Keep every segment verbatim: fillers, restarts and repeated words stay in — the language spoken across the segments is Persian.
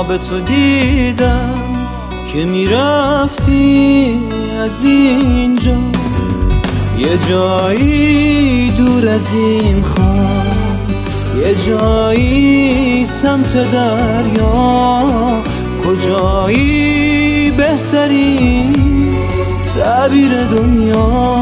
خواب تو دیدم که میرفتی از اینجا، یه جایی دور از این خواب، یه جایی سمت دریا، کجایی بهترین تعبیر دنیا.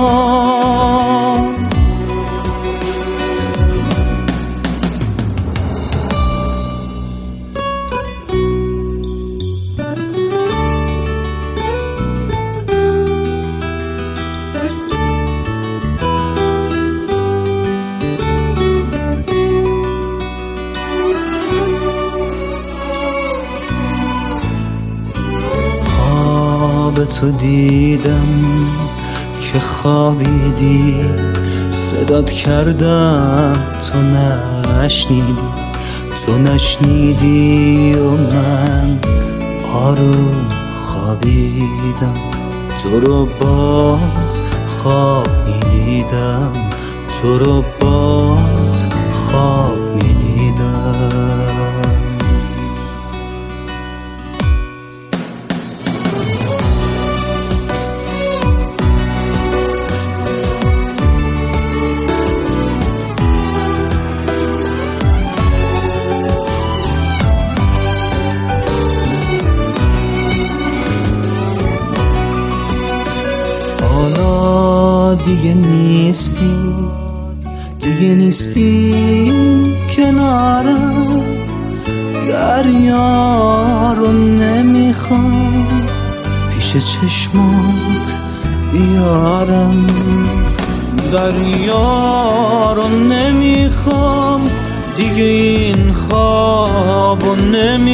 خواب تو دیدم که خوابیدی، صدات کردم تو نشنیدی، تو نشنیدی و من آروم خوابیدم، تو رو باز خواب میدیدم، تو رو باز خواب میدیدم. حالا دیگه نیستی، دیگه نیستی کنارم، دریا رو نمیخوام پیش چشمات بیارم، دریا رو نمیخوام دیگه، این خواب رو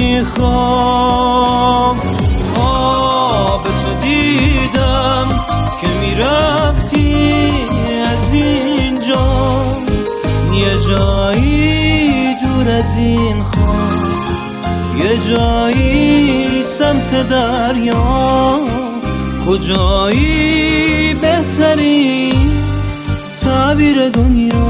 نمیخوام. خواب تو دیدم که میرفتی از اینجا، یه جایی دور از این خواب، یه جایی سمت دریا، کجایی بهترین تعبیر دنیا.